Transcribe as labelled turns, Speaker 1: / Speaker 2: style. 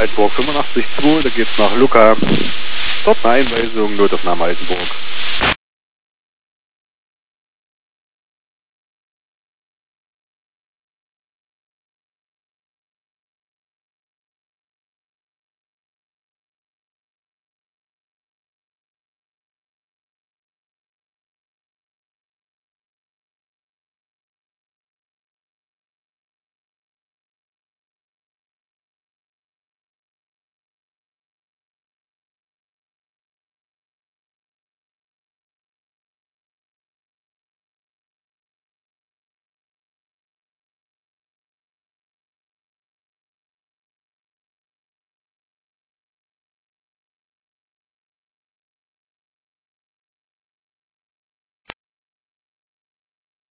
Speaker 1: Altenburg 85.2, da geht's nach Lucca. Dort eine Einweisung, Notaufnahme Altenburg.